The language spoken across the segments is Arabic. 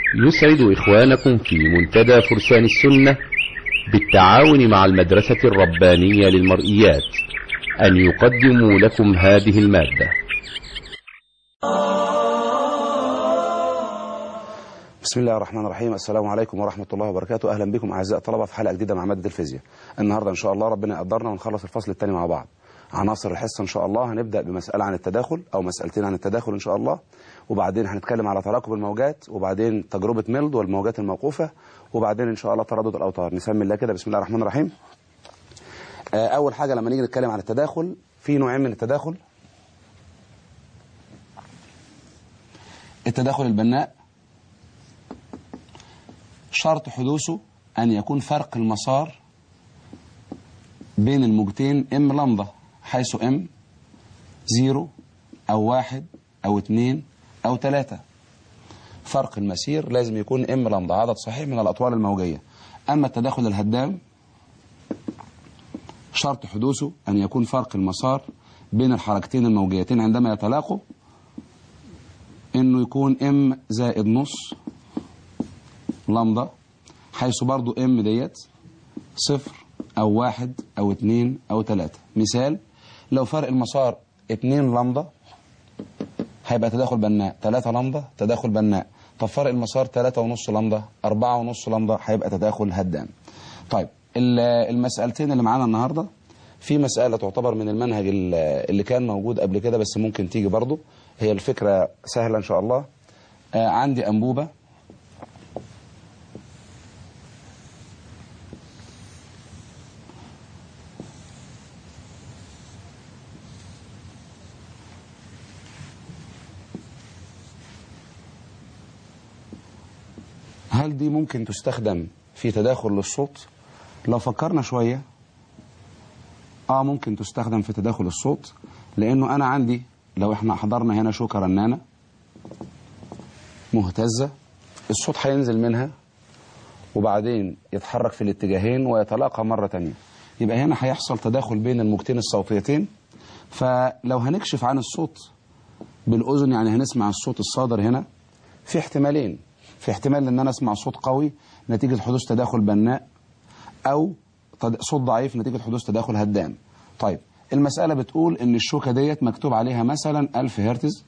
يسعد إخوانكم في منتدى فرسان السنة بالتعاون مع المدرسة الربانية للمرئيات أن يقدموا لكم هذه المادة. بسم الله الرحمن الرحيم. السلام عليكم ورحمة الله وبركاته. أهلا بكم أعزائي الطلبة في حلقة جديدة مع مادة الفيزياء. النهاردة إن شاء الله ربنا يقدرنا ونخلص الفصل الثاني مع بعض. عناصر الحصة إن شاء الله هنبدأ بمسألة عن التداخل أو مسألتين عن التداخل إن شاء الله، وبعدين هنتكلم على تراكب الموجات، وبعدين تجربة ميلد والموجات الموقوفة، وبعدين إن شاء الله تردد الأوتار. نسمي الله كده. بسم الله الرحمن الرحيم. أول حاجة لما نيجي نتكلم عن التداخل، في نوعين من التداخل. التداخل البناء شرط حدوثه أن يكون فرق المسار بين الموجتين ام لمدة، حيث ام 0 أو 1 أو 2 أو 3. فرق المسير لازم يكون ام لمدة، عدد صحيح من الأطوال الموجية. أما التداخل الهدام شرط حدوثه أن يكون فرق المسار بين الحركتين الموجيتين عندما يتلاقوا إنه يكون ام زائد نص لمدة، حيث برضو ام ديت 0 أو 1 أو 2 أو 3. مثال: لو فرق المسار 2 لمدة هيبقى تداخل بناء، 3 لمدة تداخل بناء. طب فرق المسار 3.5 لمدة، 4.5 لمدة، هيبقى تداخل هدام. طيب المسألتين اللي معانا النهاردة، في مسألة تعتبر من المنهج اللي كان موجود قبل كده بس ممكن تيجي برضو، هي الفكرة سهلة إن شاء الله. عندي أنبوبة هل دي ممكن تستخدم في تداخل للصوت؟ لو فكرنا شوية ممكن تستخدم في تداخل الصوت، لأنه أنا عندي لو احنا حضرنا هنا شوكة رنانة مهتزة، الصوت هينزل منها وبعدين يتحرك في الاتجاهين ويتلاقى مرة تانية، يبقى هنا هيحصل تداخل بين الموجتين الصوتيتين. فلو هنكشف عن الصوت بالأذن، يعني هنسمع الصوت الصادر هنا، في احتمالين. في احتمال ان انا اسمع صوت قوي نتيجة حدوث تداخل بناء، او صوت ضعيف نتيجة حدوث تداخل هدام. طيب المسألة بتقول ان الشوكة ديت مكتوب عليها مثلا 1000 هرتز،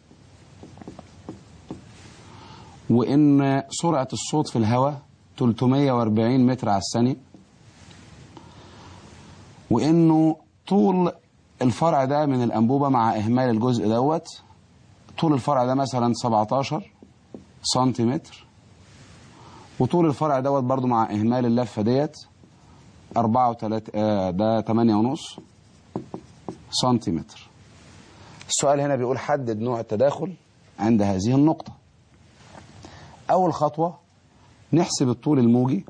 وان سرعة الصوت في الهواء 340 متر على الثانية، وانه طول الفرع ده من الأنبوبة مع اهمال الجزء دوت، طول الفرع ده مثلا 17 سنتيمتر، وطول الفرع دوت برضو مع اهمال اللفة ديت 4 و3 ده 8.5 سنتيمتر. السؤال هنا بيقول حدد نوع التداخل عند هذه النقطة. اول خطوة نحسب الطول الموجي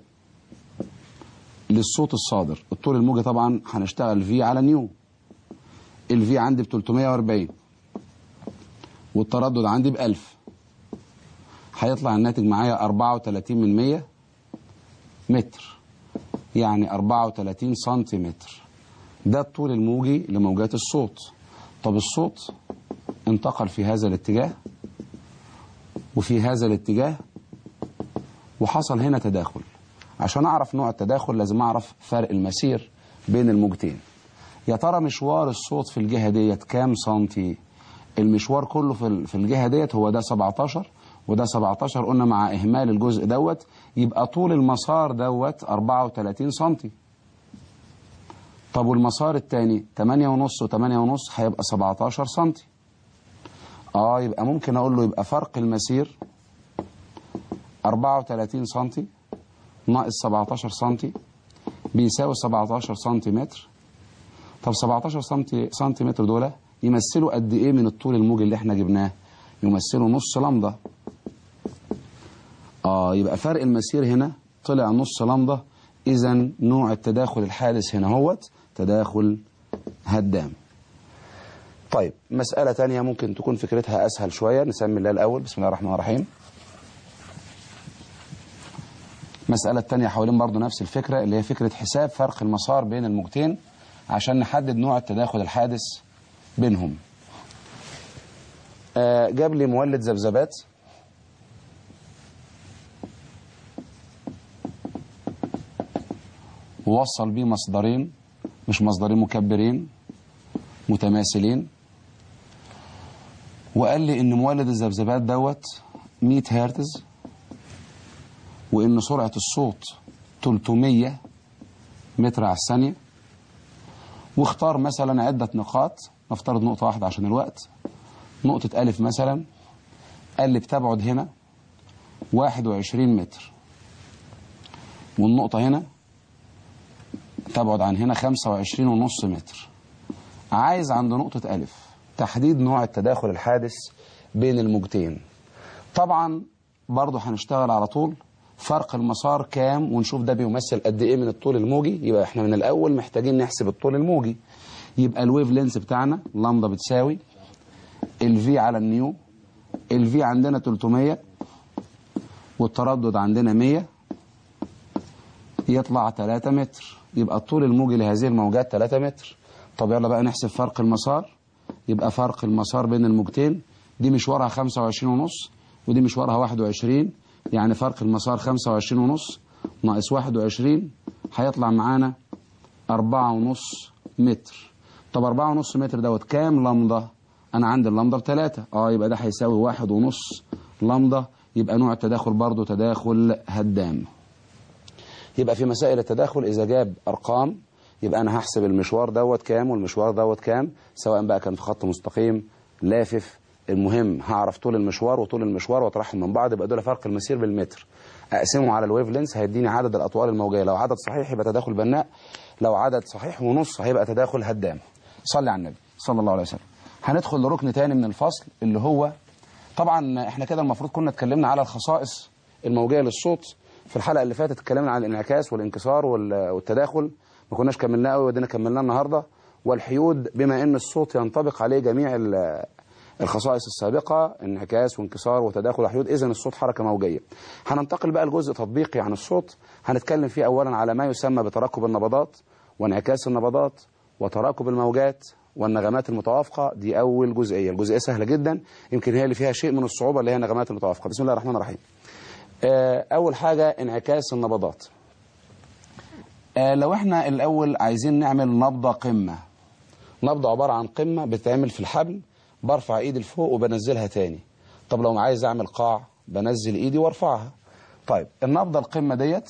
للصوت الصادر. الطول الموجي طبعا هنشتغل في على نيو. الفي عندي ب 340 والتردد عندي ب1000، هيطلع الناتج معايا 34 متر، يعني 34 سنتيمتر. ده الطول الموجي لموجات الصوت. طب الصوت انتقل في هذا الاتجاه وفي هذا الاتجاه، وحصل هنا تداخل. عشان اعرف نوع التداخل لازم اعرف فرق المسير بين الموجتين. يا ترى مشوار الصوت في الجهة ديت كام سنتي؟ المشوار كله في الجهة ديت هو ده 17 وده 17، قلنا مع إهمال الجزء دوت يبقى طول المسار دوت 34 سنتي. طب والمسار الثاني 8.5 و8.5 هيبقى 17 سنتي. يبقى ممكن أقول له يبقى فرق المسير 34 سنتي ناقص 17 سنتي بيساوي 17 سنتيمتر. طب 17 سنتيمتر دول يمثلوا قد إيه من الطول الموجي اللي احنا جبناه؟ يمثلوا نص لمدة. يبقى فرق المسير هنا طلع نص لمدة. إذن نوع التداخل الحادث هنا هوت تداخل هدام. طيب مسألة تانية ممكن تكون فكرتها أسهل شوية، نسمي الله الأول. بسم الله الرحمن الرحيم. مسألة تانية حوالين برضو نفس الفكرة، اللي هي فكرة حساب فرق المسار بين الموجتين عشان نحدد نوع التداخل الحادث بينهم. جاب لي مولد ذبذبات ووصل بيه مصدرين، مش مصدرين مكبرين متماثلين، وقال لي ان مولد الذبذبات دوت 100 هرتز، وان سرعة الصوت 300 متر على الثانية، واختار مثلا عدة نقاط، نفترض نقطة واحدة عشان الوقت. نقطة ألف مثلا قال لي بتبعد هنا 21 متر، والنقطة هنا تبعد عن هنا 25.5 متر. عايز عند نقطة ألف تحديد نوع التداخل الحادث بين الموجتين. طبعا برضو هنشتغل على طول فرق المسار كام، ونشوف ده بيمثل قد ايه من الطول الموجي. يبقى احنا من الأول محتاجين نحسب الطول الموجي. يبقى الويف لينس بتاعنا لامدا بتساوي الفي على النيو. الفي عندنا 300 والتردد عندنا 100، يطلع 3 متر. يبقى الطول الموجي لهذه الموجات 3 متر. طب يلا بقى نحسب فرق المسار. يبقى فرق المسار بين الموجتين، دي مشوارها 25.5 ودي مشوارها 21، يعني فرق المسار 25.5 ناقص 21 هيطلع معانا 4.5 متر. طب 4.5 متر دوت كام لمضة؟ أنا عندي اللمضة ب3، يبقى ده هيساوي 1.5 لمضة. يبقى نوع التداخل برضو تداخل هدام. يبقى في مسائل التداخل إذا جاب أرقام يبقى أنا هحسب المشوار دوت كام والمشوار دوت كام، سواء بقى كان في خط مستقيم لافف. المهم هعرف طول المشوار وطول المشوار واطرحهم من بعض، يبقى دول فرق المسير بالمتر. أقسمه على الويف لينس هيديني عدد الأطوال الموجية. لو عدد صحيح يبقى تداخل بناء، لو عدد صحيح ونص هيبقى تداخل هدام. صلي على النبي صلى الله عليه وسلم. هندخل لركن تاني من الفصل اللي هو طبعا احنا كده المفروض كنا اتكلمنا على الخصائص الموجية للصوت. في الحلقة اللي فاتت اتكلمنا عن الانعكاس والانكسار والتداخل، ما كناش كملناه قوي ودينا كملناه النهارده. والحيود بما ان الصوت ينطبق عليه جميع الخصائص السابقة، انعكاس وانكسار وتداخل وحيود، اذا الصوت حركة موجية. هننتقل بقى لجزء تطبيقي عن الصوت. هنتكلم فيه اولا على ما يسمى بتراكب النبضات وانعكاس النبضات وتراكب الموجات والنغمات المتوافقة. دي أول جزئية. الجزئية سهلة جدا، يمكن هي اللي فيها شيء من الصعوبة، اللي هي النغمات المتوافقة. بسم الله الرحمن الرحيم. أول حاجة انعكاس النبضات. لو احنا الأول عايزين نعمل نبضة قمة. نبضة عبارة عن قمة بتتعمل في الحبل، برفع ايدي لفوق وبنزلها تاني. طب لو عايز اعمل قاع بنزل ايدي وارفعها. طيب النبضة القمة ديت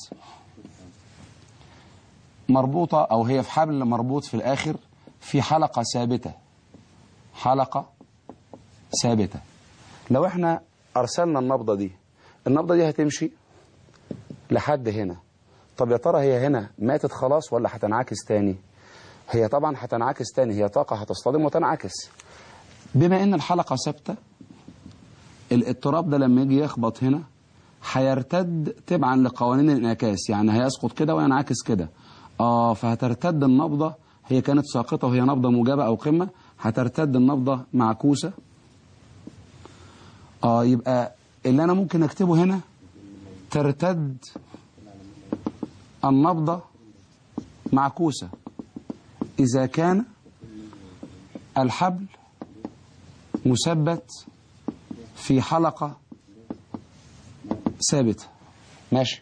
مربوطة، أو هي في حبل مربوط في الآخر في حلقة ثابتة. حلقة ثابتة. لو احنا أرسلنا النبضة دي هتمشي لحد هنا. طب يا ترى هي هنا ماتت خلاص ولا هتنعكس تاني؟ هي طبعا هتنعكس تاني، هي طاقة هتصطدم وتنعكس. بما ان الحلقة ثابتة، الاضطراب ده لما يجي يخبط هنا هيرتد تبعا لقوانين الانعكاس، يعني هيسقط كده وينعكس كده. فهترتد النبضة، هي كانت ساقطة وهي نبضة موجبة أو قمة، هترتد النبضة معكوسة. يبقى اللي أنا ممكن أكتبه هنا ترتد النبضة معكوسة إذا كان الحبل مثبت في حلقة ثابتة. ماشي.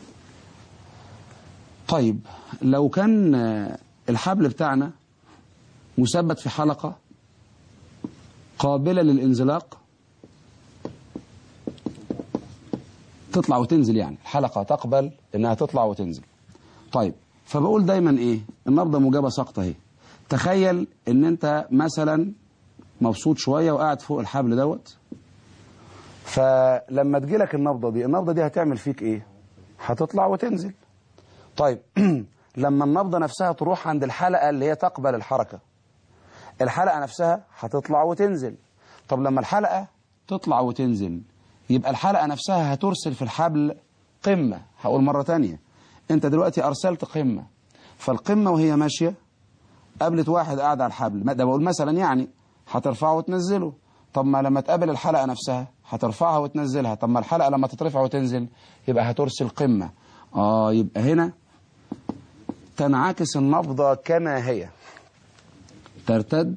طيب لو كان الحبل بتاعنا مثبت في حلقة قابلة للانزلاق، تطلع وتنزل، يعني الحلقة تقبل انها تطلع وتنزل. طيب فبقول دايما ايه؟ النبضة موجبة ساقطة اهي. تخيل ان انت مثلا مبسوط شوية وقاعد فوق الحبل دوت، فلما تجيلك النبضة دي هتعمل فيك ايه؟ هتطلع وتنزل. طيب لما النبضة نفسها تروح عند الحلقة اللي هي تقبل الحركة، الحلقة نفسها هتطلع وتنزل. طب لما الحلقة تطلع وتنزل يبقى الحلقة نفسها هترسل في الحبل قمة. هقول مرة تانية، انت دلوقتي ارسلت قمة، فالقمة وهي ماشية قابلت واحد قاعد على الحبل، ده بقول مثلا، يعني هترفعه وتنزله. طب ما لما تقابل الحلقة نفسها هترفعها وتنزلها. طب ما الحلقة لما تترفع وتنزل يبقى هترسل قمة. يبقى هنا تنعكس النبضة كما هي، ترتد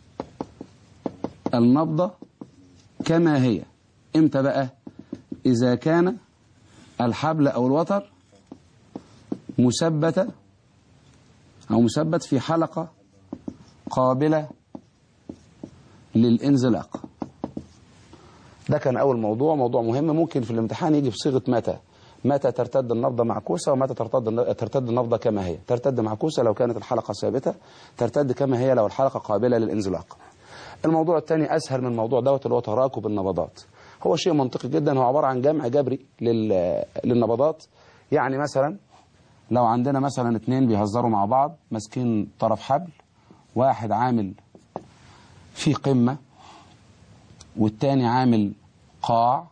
النبضة كما هي. امتى بقى؟ إذا كان الحبل أو الوتر مثبتة أو مثبت في حلقة قابلة للانزلاق. ده كان أول موضوع مهم، ممكن في الامتحان يجي بصيغة متى ترتد النبضة معكوسة، ومتى ترتد النبضة كما هي. ترتد معكوسة لو كانت الحلقة ثابتة، ترتد كما هي لو الحلقة قابلة للانزلاق. الموضوع الثاني أسهل من الموضوع دوت، اللي هو تراكب النبضات. هو شيء منطقي جدا، هو عبارة عن جمع جبري للنبضات. يعني مثلا لو عندنا مثلا اتنين بيهزروا مع بعض ماسكين طرف حبل، واحد عامل في قمة والتاني عامل قاع.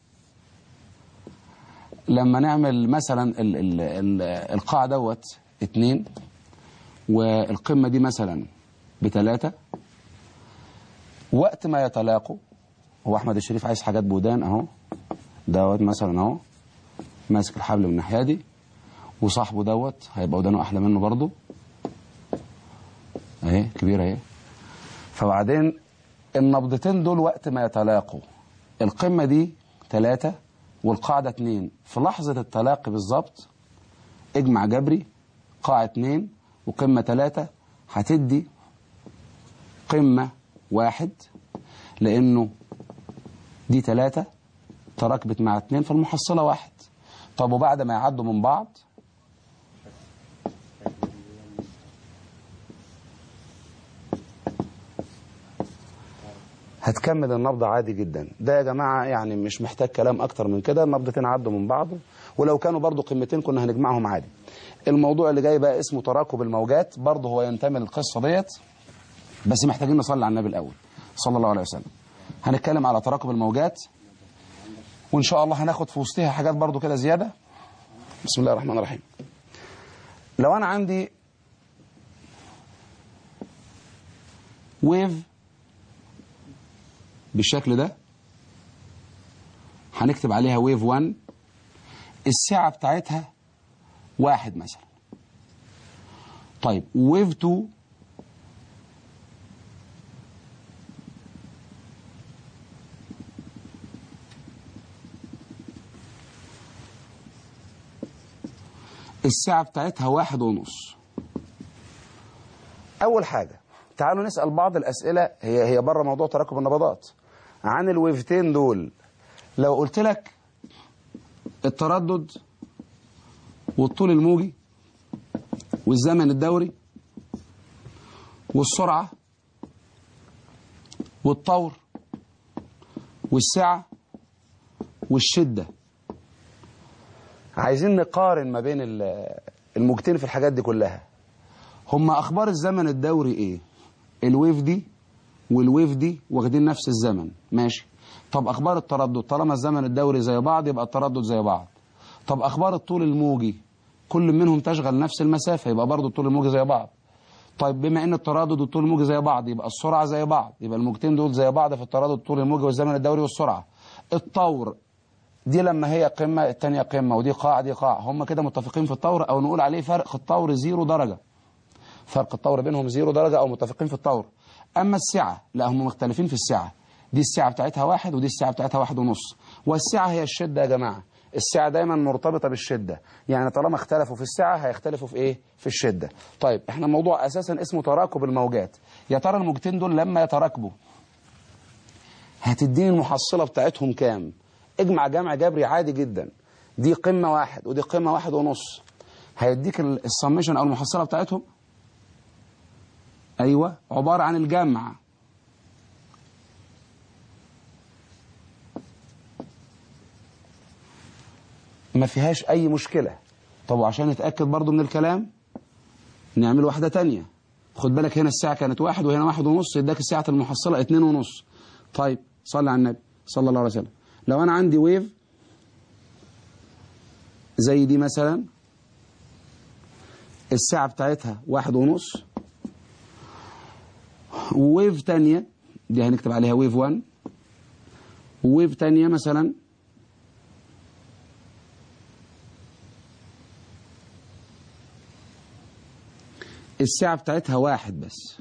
لما نعمل مثلا القاع دوت 2 والقمة دي مثلا ب3، وقت ما يتلاقوا، هو أحمد الشريف عايز حاجات بودان أهو، دوت مثلا أهو ماسك الحبل من الناحية دي، وصاحبه دوت هيبقى ودانه أحلى منه برضه أهي كبيرة أهي. فبعدين النبضتين دول وقت ما يتلاقوا، القمة دي 3 والقاعدة 2، في لحظة التلاقي بالظبط اجمع جبري قاع 2 وقمة 3 هتدي قمة 1، لأنه دي 3 تراكبت مع 2 فالمحصلة 1. طب وبعد ما يعدوا من بعض هتكمل النبضة عادي جدا. ده يا جماعة يعني مش محتاج كلام أكتر من كده، النبضتين عدوا من بعض، ولو كانوا برضو قمتين كنا هنجمعهم عادي. الموضوع اللي جاي بقى اسمه تراكب الموجات، برضو هو ينتمي للقصة ديت، بس محتاجين نصلي على النبي الأول صلى الله عليه وسلم. هنتكلم على تراكب الموجات، وإن شاء الله هناخد في وسطها حاجات برضو كده زيادة. بسم الله الرحمن الرحيم. لو أنا عندي ويف بالشكل ده، هنكتب عليها ويف 1، السعة بتاعتها 1 مثلا. طيب ويف 2 السعة بتاعتها 1.5. أول حاجة تعالوا نسأل بعض الأسئلة، هي بره موضوع تراكب النبضات، عن الويفتين دول. لو قلت لك التردد والطول الموجي والزمن الدوري والسرعة والطور والسعة والشدة، عايزين نقارن ما بين الموجتين في الحاجات دي كلها. هما أخبار الزمن الدوري إيه؟ الويف دي والويف دي واخدين نفس الزمن، ماشي. طب أخبار التردد، طالما الزمن الدوري زي بعض يبقى التردد زي بعض. طب أخبار الطول الموجي، كل منهم تشغل نفس المسافة، يبقى برضو الطول الموجي زي بعض. طيب بما ان التردد والطول الموجي زي بعض يبقى السرعة زي بعض، يبقى الموجتين دول زي بعض في التردد والطول الموجي والزمن الدوري والسرعة. الطور دي لما هي قمة التانية قمة، ودي قاع دي قاع، هم كده متفقين في الطور، او نقول عليه فرق الطور 0 درجة، فرق الطور بينهم 0 درجة، او متفقين في الطور. اما السعة لا، هم مختلفين في السعة، دي السعة بتاعتها 1 ودي السعة بتاعتها 1.5. والسعة هي الشدة يا جماعة، السعة دايما مرتبطة بالشدة، يعني طالما اختلفوا في السعة هيختلفوا في ايه؟ في الشدة. طيب احنا الموضوع اساسا اسمه تراكب الموجات. يا ترى الموجتين دول لما يتراكبوا هتديني المحصلة بتاعتهم كام؟ اجمع جمع جبري عادي جدا، دي قمة 1 ودي قمة 1.5، هيديك السميشن او المحصلة بتاعتهم. ايوه عبارة عن الجمع ما فيهاش اي مشكلة. طب وعشان نتأكد برضو من الكلام نعمل واحدة تانية. خد بالك هنا الساعة كانت 1 وهنا 1.5، يداك الساعة المحصلة 2.5. طيب صلي على النبي صلى الله عليه وسلم. لو انا عندي ويف زي دي مثلا، الساعة بتاعتها 1.5، وويف تانية دي هنكتب عليها ويف 1، وويف تانية مثلا الساعة بتاعتها 1 بس.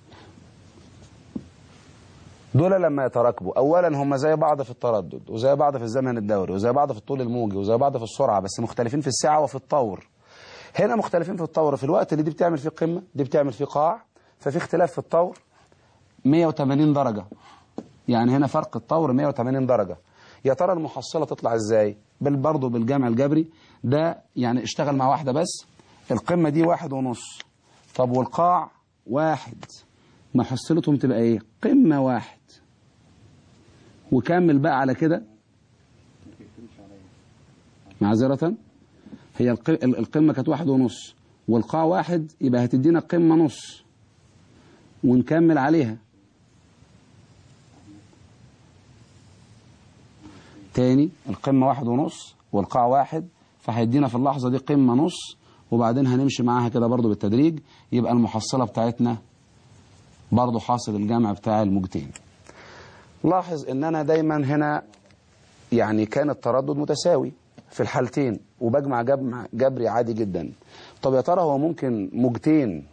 دول لما يتراكبوا اولا هم زي بعض في التردد وزي بعض في الزمن الدوري وزي بعض في الطول الموجي وزي بعض في السرعة، بس مختلفين في السعة وفي الطور. هنا مختلفين في الطور، في الوقت اللي دي بتعمل فيه قمة دي بتعمل فيه قاع، ففي اختلاف في الطور 180 درجة. يعني هنا فرق الطور 180 درجة. يا ترى المحصلة تطلع ازاي؟ برضه بالجمع الجبري ده، يعني اشتغل مع واحدة بس. القمة دي 1.5، طب والقاع 1، محصلتهم تبقى ايه؟ قمة 1. وكمل بقى على كده معذرة، هي القمة كانت 1.5 والقاع 1، يبقى هتدينا قمة نص ونكمل عليها تاني. القمة 1.5 والقاع 1، فهيدينا في اللحظة دي قمة نص، وبعدين هنمشي معاها كده برضو بالتدريج. يبقى المحصلة بتاعتنا برضو حاصل الجمع بتاع الموجتين. لاحظ ان انا دايما هنا يعني كان التردد متساوي في الحالتين، وبجمع جبري عادي جدا. طب يا ترى هو ممكن موجتين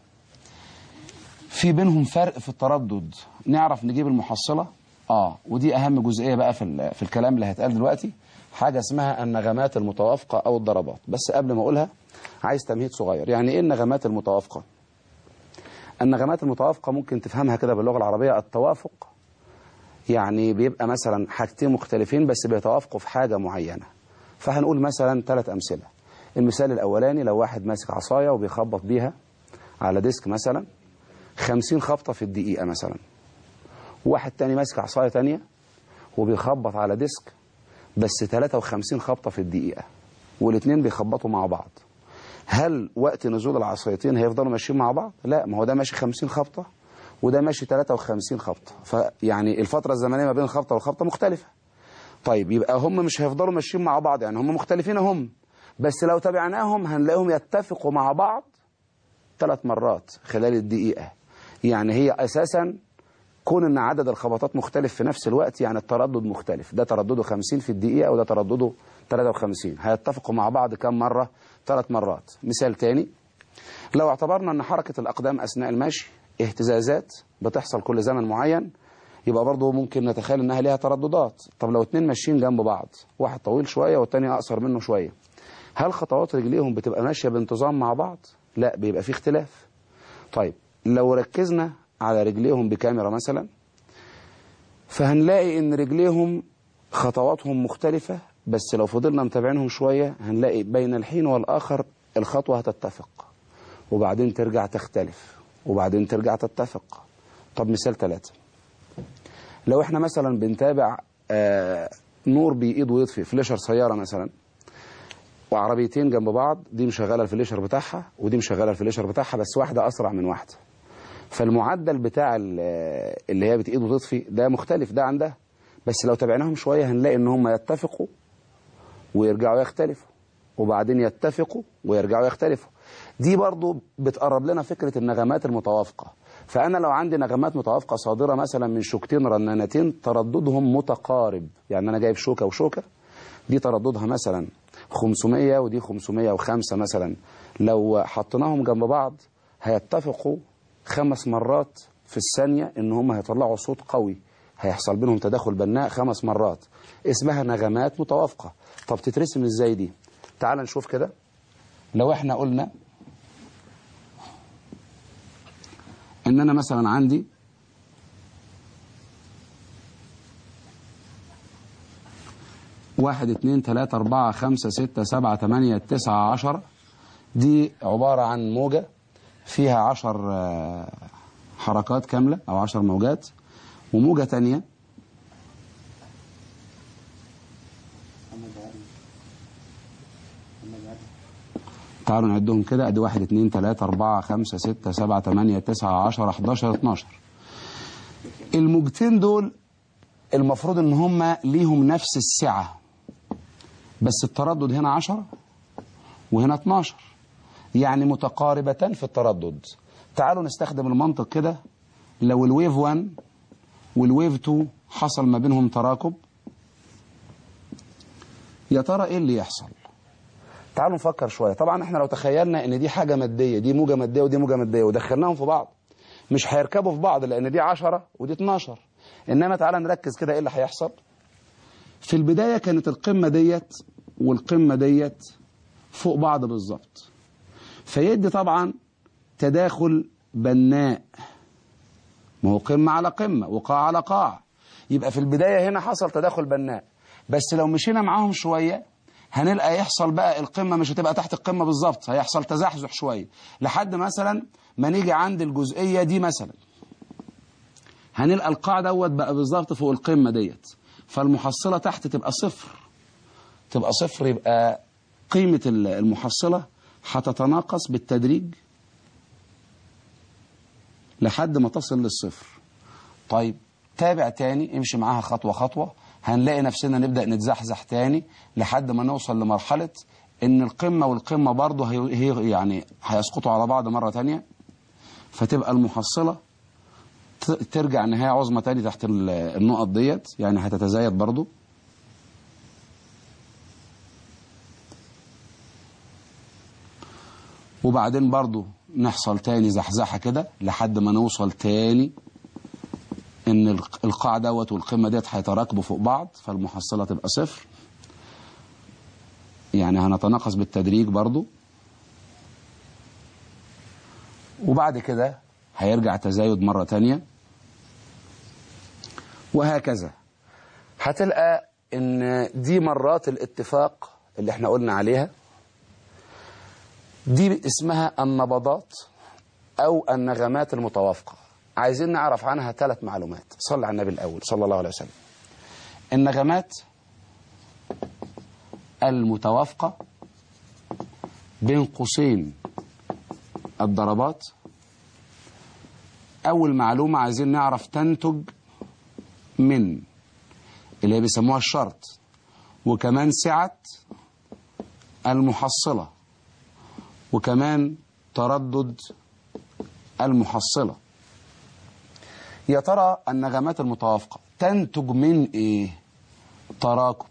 في بينهم فرق في التردد نعرف نجيب المحصلة؟ ودي اهم جزئية بقى في الكلام اللي هيتقال دلوقتي، حاجة اسمها النغمات المتوافقة او الضربات. بس قبل ما اقولها عايز تمهيد صغير. يعني ايه النغمات المتوافقة؟ النغمات المتوافقة ممكن تفهمها كده باللغة العربية. التوافق يعني بيبقى مثلا حاجتين مختلفين بس بيتوافقوا في حاجة معينة. فهنقول مثلا 3 أمثلة. المثال الأولاني، لو واحد ماسك عصاية وبيخبط بيها على ديسك مثلا 50 خبطة في الدقيقة مثلا، واحد تاني ماسك عصاية تانية وبيخبط على ديسك بس 53 خبطة في الدقيقة، والاثنين بيخبطوا مع بعض. هل وقت نزول العصايتين هيفضلوا ماشيين مع بعض؟ لا، ما هو ده ماشي 50 خبطة وده ماشي 53 خبطة، فيعني الفترة الزمنية ما بين الخبطة والخبطة مختلفة. طيب يبقى هم مش هيفضلوا ماشيين مع بعض، يعني هم مختلفين هم، بس لو تابعناهم هنلاقيهم يتفقوا مع بعض 3 مرات خلال الدقيقة. يعني هي أساسا كون ان عدد الخبطات مختلف في نفس الوقت، يعني التردد مختلف، ده تردده 50 في الدقيقة وده تردده 53، هيتفقوا مع بعض كم مرة؟ 3 مرات. مثال تاني، لو اعتبرنا ان حركة الأقدام أثناء المشي اهتزازات بتحصل كل زمن معين، يبقى برضه ممكن نتخيل انها ليها ترددات. طب لو 2 ماشيين جنب بعض، واحد طويل شوية والتاني أقصر منه شوية، هل خطوات رجليهم بتبقى ماشية بانتظام مع بعض؟ لا، بيبقى في اختلاف. طيب لو ركزنا على رجليهم بكاميرا مثلا، فهنلاقي ان رجليهم خطواتهم مختلفة، بس لو فضلنا متابعينهم شوية هنلاقي بين الحين والآخر الخطوة هتتفق وبعدين ترجع تختلف وبعدين ترجع تتفق. طب مثال 3، لو احنا مثلا بنتابع نور بإيد ويطفي، فليشر سيارة مثلا، وعربيتين جنب بعض، دي مشغلة الفليشر بتاعها ودي مشغلة الفليشر بتاعها، بس واحدة أسرع من واحدة، فالمعدل بتاع اللي هي بتقيد وتطفي ده مختلف ده عن ده. بس لو تابعناهم شوية هنلاقي ان هم يتفقوا ويرجعوا يختلفوا وبعدين يتفقوا ويرجعوا يختلفوا. دي برضو بتقرب لنا فكرة النغمات المتوافقة. فأنا لو عندي نغمات متوافقة صادرة مثلا من شوكتين رنانتين ترددهم متقارب، يعني أنا جايب شوكة وشوكة، دي ترددها مثلا 500 ودي 505 مثلا، لو حطيناهم جنب بعض هيتفقوا 5 مرات في الثانية ان هم هيطلعوا صوت قوي، هيحصل بينهم تداخل بناء 5 مرات، اسمها نغمات متوافقة. طب تترسم ازاي دي؟ تعال نشوف كده. لو احنا قلنا ان انا مثلا عندي واحد 2 3 4 5 6 7 8 9 10، دي عبارة عن موجة فيها 10 حركات كاملة أو 10 موجات، وموجة تانية تعالوا نعدهم كده، ادي 1 2 3 4 5 6 7 8 9 10 11 12. الموجتين دول المفروض ان هم ليهم نفس السعة، بس التردد هنا 10 وهنا 12، يعني متقاربتان في التردد. تعالوا نستخدم المنطق كده. لو الويف 1 والويف 2 حصل ما بينهم تراكب، يا ترى ايه اللي يحصل؟ تعالوا نفكر شوية. طبعا احنا لو تخيلنا ان دي حاجة مادية، دي موجة مادية ودي موجة مادية، ودخلناهم في بعض مش هيركبوا في بعض لان دي 10 ودي 12. انما تعالى نركز كده ايه اللي هيحصل. في البداية كانت القمة ديت والقمة ديت فوق بعض بالظبط، فيدي طبعا تداخل بناء، ما هو قمة على قمة وقاع على قاع، يبقى في البداية هنا حصل تداخل بناء. بس لو مشينا معاهم شوية هنلقى يحصل بقى القمة مش هتبقى تحت القمة بالظبط، هيحصل تزحزح شوية لحد مثلا ما نيجي عند الجزئية دي مثلا، هنلقى القاع دوت بقى بالظبط فوق القمة ديت، فالمحصلة تحت تبقى صفر، تبقى صفر، يبقى قيمة المحصلة هتتناقص بالتدريج لحد ما تصل للصفر. طيب تابع تاني، امشي معاها خطوة خطوة، هنلاقي نفسنا نبدأ نتزحزح تاني لحد ما نوصل لمرحلة ان القمة والقمة برضه هي يعني هيسقطوا على بعض مرة تانية، فتبقى المحصلة ترجع نهاية عظمى تاني تحت النقط ديت، يعني هتتزايد برضه. وبعدين برضه نحصل تاني زحزحة كده لحد ما نوصل تاني ان القاع دوت والقمة ديت هيتراكبوا فوق بعض، فالمحصلة تبقى صفر، يعني هنتناقص بالتدريج برضو. وبعد كده هيرجع تزايد مرة تانية، وهكذا. هتلقى ان دي مرات الاتفاق اللي احنا قلنا عليها، دي اسمها النبضات او النغمات المتوافقة. عايزين نعرف عنها 3 معلومات. صلى على النبي الأول صلى الله عليه وسلم. النغمات المتوافقة بين قوسين الضربات، أول معلومة عايزين نعرف تنتج من اللي هي بيسموها الشرط، وكمان سعة المحصلة، وكمان تردد المحصلة. يا ترى النغمات المتوافقة تنتج من ايه؟ تراكب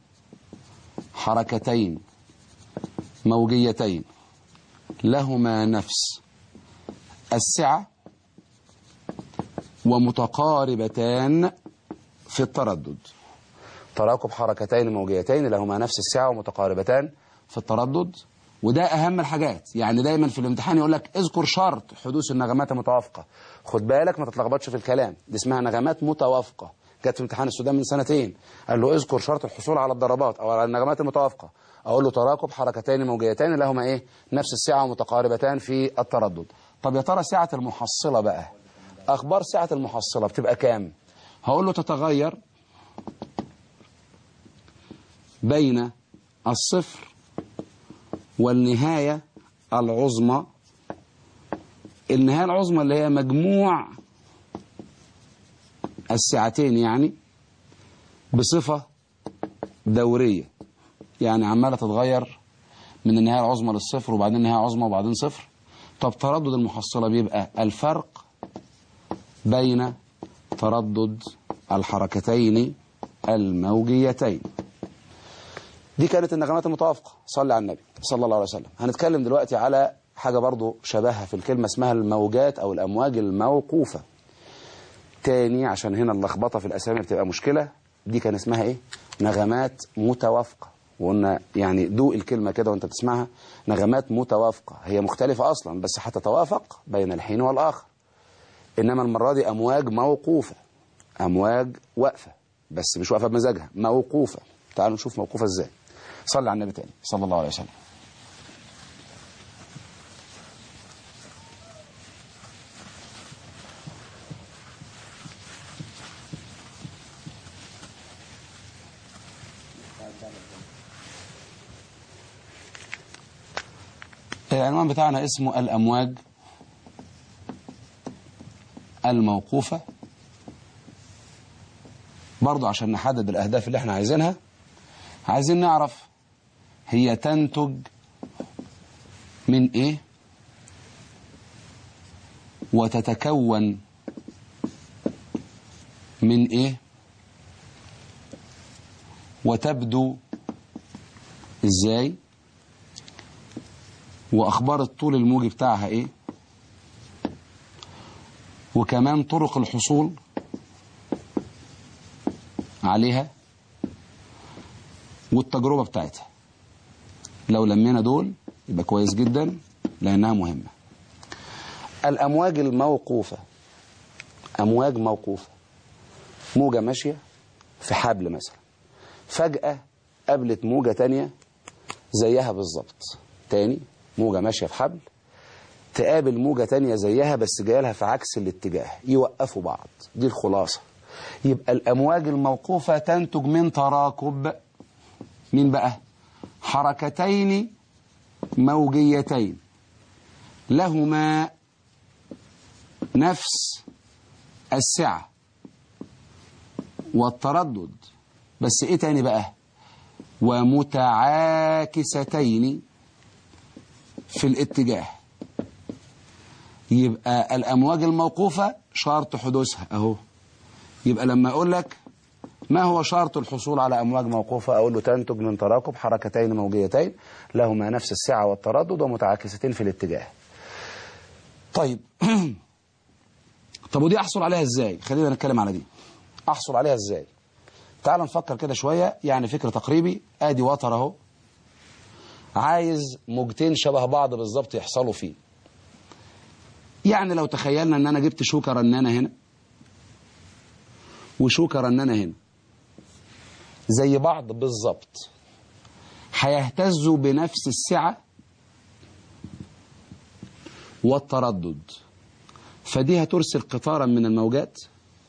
حركتين موجيتين لهما نفس السعة ومتقاربتان في التردد. تراكب حركتين موجيتين لهما نفس السعة ومتقاربتان في التردد، وده أهم الحاجات. يعني دايما في الامتحان يقول لك اذكر شرط حدوث النغمات المتوافقة. خد بالك ما تتلخبطش في الكلام، دي اسمها نغمات متوافقة. جت في امتحان السودان من 2 سنين، قال له اذكر شرط الحصول على الضربات أو على النغمات المتوافقة، أقول له تراكب حركتين موجيتين لهما إيه؟ نفس السعة ومتقاربتان في التردد. طب يا ترى سعة المحصلة بقى، أخبار سعة المحصلة بتبقى كام؟ هقول له تتغير بين الصفر والنهاية العظمى. النهاية العظمى اللي هي مجموع الساعتين يعني بصفة دورية، يعني عمالة تتغير من النهاية العظمى للصفر وبعدين نهاية عظمى وبعدين صفر. طب تردد المحصلة بيبقى الفرق بين تردد الحركتين الموجيتين. دي كانت النغمات المتوافقة. صلى على النبي صلى الله عليه وسلم. هنتكلم دلوقتي على حاجة برضو شبهها في الكلمة، اسمها الموجات أو الأمواج الموقوفة. تاني عشان هنا اللخبطة في الأسامي بتبقى مشكلة. دي كان اسمها إيه؟ نغمات متوافقة. وقلنا يعني دوق الكلمة كده وانت بتسمعها، نغمات متوافقة هي مختلفة أصلا بس هتتوافق بين الحين والآخر. إنما المرة دي أمواج موقوفة، أمواج واقفة بس مش واقفة بمزاجها، موقوفة. تعالوا نشوف موقوفة إزاي. صلى على النبي تاني صلى الله عليه وسلم. العنوان بتاعنا اسمه الأمواج الموقوفة. برضو عشان نحدد الأهداف اللي احنا عايزينها، عايزين نعرف هي تنتج من ايه وتتكون من ايه وتبدو ازاي، واخبار الطول الموجي بتاعها ايه، وكمان طرق الحصول عليها والتجربة بتاعتها. لو لمينا دول يبقى كويس جدا. لأنها مهمة. الأمواج الموقوفة، أمواج موقوفة، موجة ماشية في حبل مثلا، فجأة قابلت موجة تانية زيها بالظبط، تاني موجة ماشية في حبل تقابل موجة تانية زيها بس جايه لها في عكس الاتجاه، يوقفوا بعض. دي الخلاصة. يبقى الأمواج الموقوفة تنتج من تراكب مين بقى؟ حركتين موجيتين لهما نفس السعة والتردد، بس ايه تاني بقى؟ ومتعاكستين في الاتجاه. يبقى الأمواج الموقوفة شرط حدوثها اهو. يبقى لما اقول لك ما هو شرط الحصول على أمواج موقوفة، أقول له تنتج من تراكب حركتين موجيتين لهما نفس السعة والتردد ومتعاكستين في الاتجاه. طيب طب ودي أحصل عليها إزاي؟ خلينا نتكلم على دي. أحصل عليها إزاي؟ تعال نفكر كده شوية، يعني فكر تقريبي. آدي وتر أهو، عايز موجتين شبه بعض بالظبط يحصلوا فيه. يعني لو تخيلنا أن أنا جبت شوكة رنانة هنا وشوكة رنانة هنا زي بعض بالظبط، هيهتزوا بنفس السعة والتردد، فدي هترسل قطارا من الموجات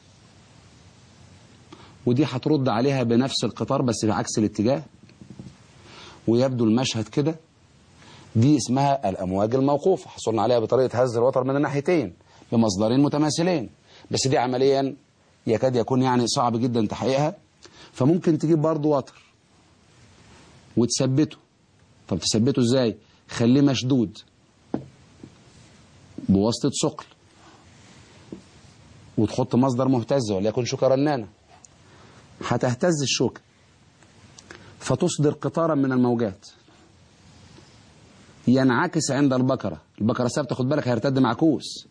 ودي هترد عليها بنفس القطار بس بعكس الاتجاه، ويبدو المشهد كده. دي اسمها الأمواج الموقوفة، حصلنا عليها بطريقة هز الوتر من الناحيتين بمصدرين متماثلين، بس دي عمليا يكاد يكون يعني صعب جدا تحقيقها. فممكن تجيب برضو وتر وتثبته. طب تثبته ازاي؟ خليه مشدود بواسطة ثقل وتحط مصدر مهتز وليكن شوكة رنانة، هتهتز الشوكة فتصدر قطارا من الموجات ينعكس عند البكرة ثابتة، خد بالك هيرتد معكوس.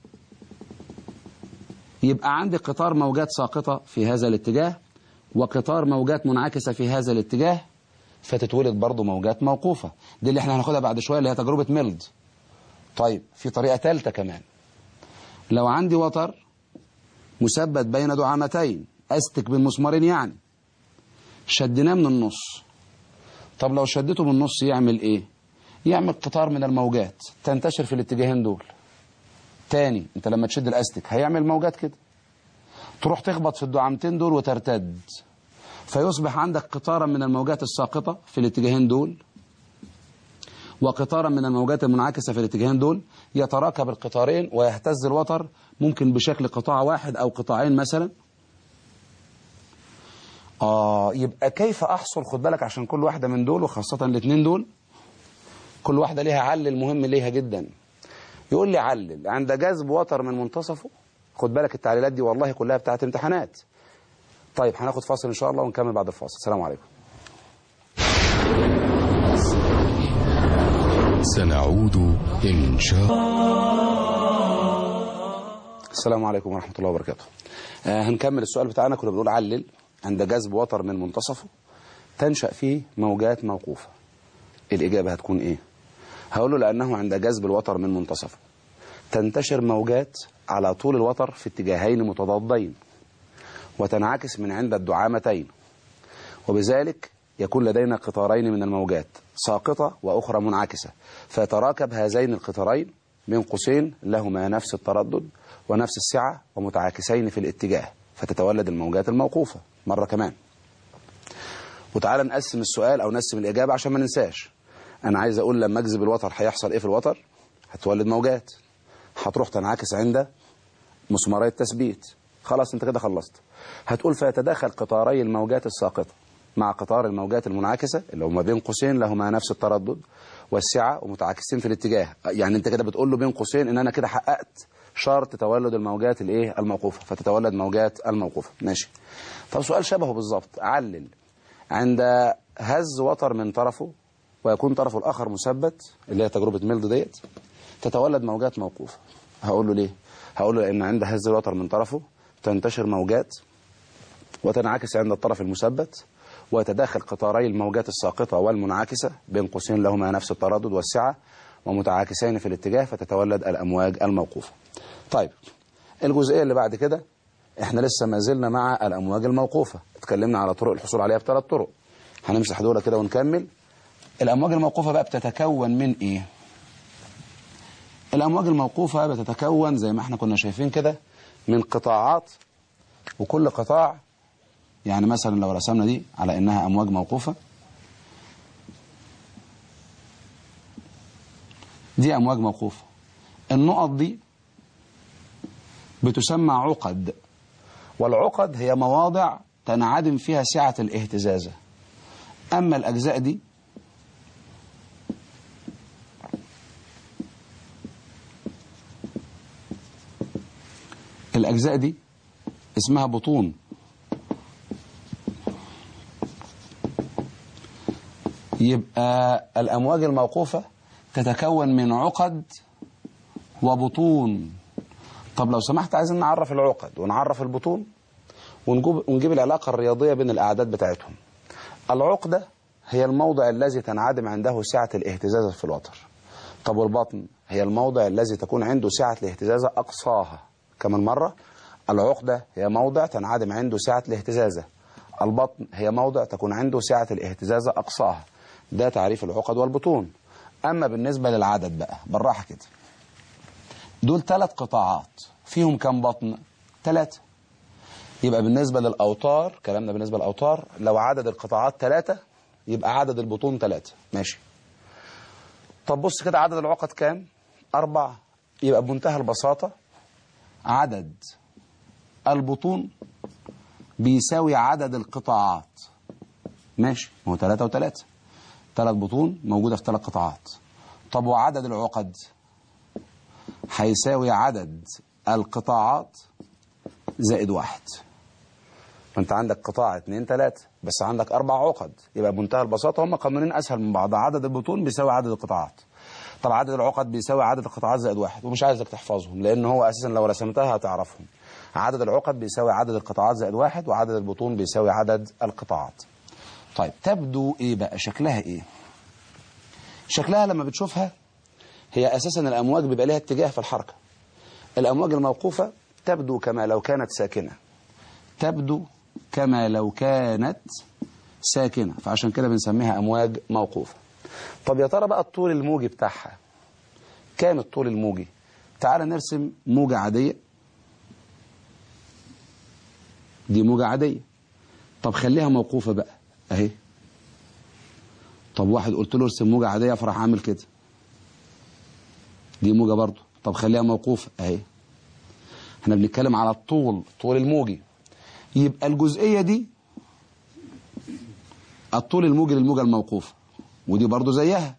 يبقى عندي قطار موجات ساقطة في هذا الاتجاه وقطار موجات منعكسة في هذا الاتجاه، فتتولد برضو موجات موقوفة. دي اللي احنا هناخدها بعد شوية اللي هي تجربة ميلد. طيب في طريقة ثالثة كمان. لو عندي وتر مثبت بين دعامتين، أستك بالمسمارين يعني، شدناه من النص. طب لو شدته من النص يعمل ايه؟ يعمل قطار من الموجات تنتشر في الاتجاهين دول. تاني انت لما تشد الاستك هيعمل موجات كده تروح تخبط في الدعامتين دول وترتد، فيصبح عندك قطارا من الموجات الساقطة في الاتجاهين دول وقطارا من الموجات المنعكسة في الاتجاهين دول، يتراكب القطارين ويهتز الوتر ممكن بشكل قطاع واحد أو قطاعين مثلا. يبقى كيف أحصل؟ خد بالك عشان كل واحدة من دول وخاصة الاثنين دول كل واحدة ليها علل مهم ليها جدا. يقول لي علل عند جذب وتر من منتصفه. خد بالك التعليلات دي والله كلها بتاعت امتحانات. طيب هناخد فاصل إن شاء الله ونكمل بعد الفاصل. السلام عليكم. سنعود إن شاء الله. السلام عليكم ورحمة الله وبركاته. هنكمل السؤال بتاعنا. كنا بنقول علل عند جذب وتر من منتصفه تنشأ فيه موجات موقوفة. الإجابة هتكون إيه؟ هقول له لأنه عند جذب الوتر من منتصفه تنتشر موجات على طول الوتر في اتجاهين متضادين وتنعكس من عند الدعامتين، وبذلك يكون لدينا قطارين من الموجات ساقطة وأخرى منعكسة، فيتراكب هذين القطارين بين قوسين لهما نفس التردد ونفس السعة ومتعاكسين في الاتجاه، فتتولد الموجات الموقوفة. مرة كمان، وتعالى نقسم السؤال أو نقسم الإجابة عشان ما ننساش. أنا عايز أقول لما أجذب الوتر هيحصل إيه في الوتر؟ هتولد موجات هتروح تنعكس عند مسماري التثبيت. خلاص انت كده خلصت. هتقول فيتداخل قطاري الموجات الساقطة مع قطار الموجات المنعكسة اللي هما بين قوسين لهما نفس التردد والسعة ومتعاكسين في الاتجاه. يعني انت كده بتقول له بين قوسين ان انا كده حققت شرط تولد الموجات الايه الموقوفة، فتتولد موجات الموقوفة. ماشي. طب سؤال شبهه بالظبط. علل عند هز وتر من طرفه ويكون طرفه الاخر مثبت اللي هي تجربة ميلد ديت تتولد موجات موقوفة. هقول له ليه؟ هقول له لان عند هز الوتر من طرفه تنتشر موجات وتنعكس عند الطرف المثبت ويتداخل قطاري الموجات الساقطة والمنعكسة بين قوسين لهما نفس التردد والسعة ومتعاكسين في الاتجاه فتتولد الأمواج الموقوفة. طيب الجزئية اللي بعد كده، احنا لسه ما زلنا مع الأمواج الموقوفة، اتكلمنا على طرق الحصول عليها بثلاث طرق، هنمسح دول كده ونكمل. الأمواج الموقوفة بقى بتتكون من ايه؟ الأمواج الموقوفة بتتكون زي ما احنا كنا شايفين كده من قطاعات، وكل قطاع يعني مثلا لو رسمنا دي على انها أمواج موقوفة، دي أمواج موقوفة. النقط دي بتسمى عقد، والعقد هي مواضع تنعدم فيها سعة الاهتزازة. أما الأجزاء دي اسمها بطون. يبقى الأمواج الموقوفة تتكون من عقد وبطون. طب لو سمحت عايزين نعرف العقد ونعرف البطون ونجيب العلاقة الرياضية بين الأعداد بتاعتهم. العقدة هي الموضع الذي تنعدم عنده سعة الاهتزاز في الوتر. طب والبطن هي الموضع الذي تكون عنده سعة الاهتزاز أقصاها. كمان مرة، العقدة هي موضع تنعدم عنده سعة الاهتزاز، البطن هي موضع تكون عنده سعة الاهتزاز أقصاها. ده تعريف العقد والبطون. أما بالنسبة للعدد بقى بالراحة كده، دول 3 قطاعات فيهم كم بطن؟ 3. يبقى بالنسبة للأوتار، كلامنا بالنسبة للأوتار، لو عدد القطاعات 3 يبقى عدد البطون 3. ماشي. طب بص كده، عدد العقد كام؟ 4. يبقى بمنتهى البساطة عدد البطون بيساوي عدد القطاعات. ماشي، هو 3 و3، 3 بطون موجودة في 3 قطاعات. طب وعدد العقد هيساوي عدد القطاعات زائد 1. فانت عندك قطاع 2 3 بس عندك 4 عقد، يبقى بمنتهى البساطة هم قانونين أسهل من بعض. عدد البطون بيساوي عدد القطاعات، طب عدد العقد بيساوي عدد القطاعات زائد 1، ومش عايزك تحفظهم لأن هو أساسا لو رسمتها هتعرفهم. عدد العقد بيساوي عدد القطاعات زائد 1، وعدد البطون بيساوي عدد القطاعات. طيب تبدو ايه بقى؟ شكلها ايه؟ شكلها لما بتشوفها هي أساسا الأمواج بيبقى لها اتجاه في الحركة. الأمواج الموقوفة تبدو كما لو كانت ساكنة، تبدو كما لو كانت ساكنة، فعشان كده بنسميها أمواج موقوفة. طب يا ترى بقى الطول الموجي بتاعها كام؟ الطول الموجي، تعال نرسم موجة عادية، دي موجة عادية. طب خليها موقوفة بقى اهي. طب واحد قلت له ارسم موجة عادية فراح عامل كده، دي موجة برضو. طب خليها موقوفة اهي. احنا بنتكلم على الطول، طول الموجي. يبقى الجزئية دي الطول الموجي للموجة الموقوفة، ودي برضو زيها.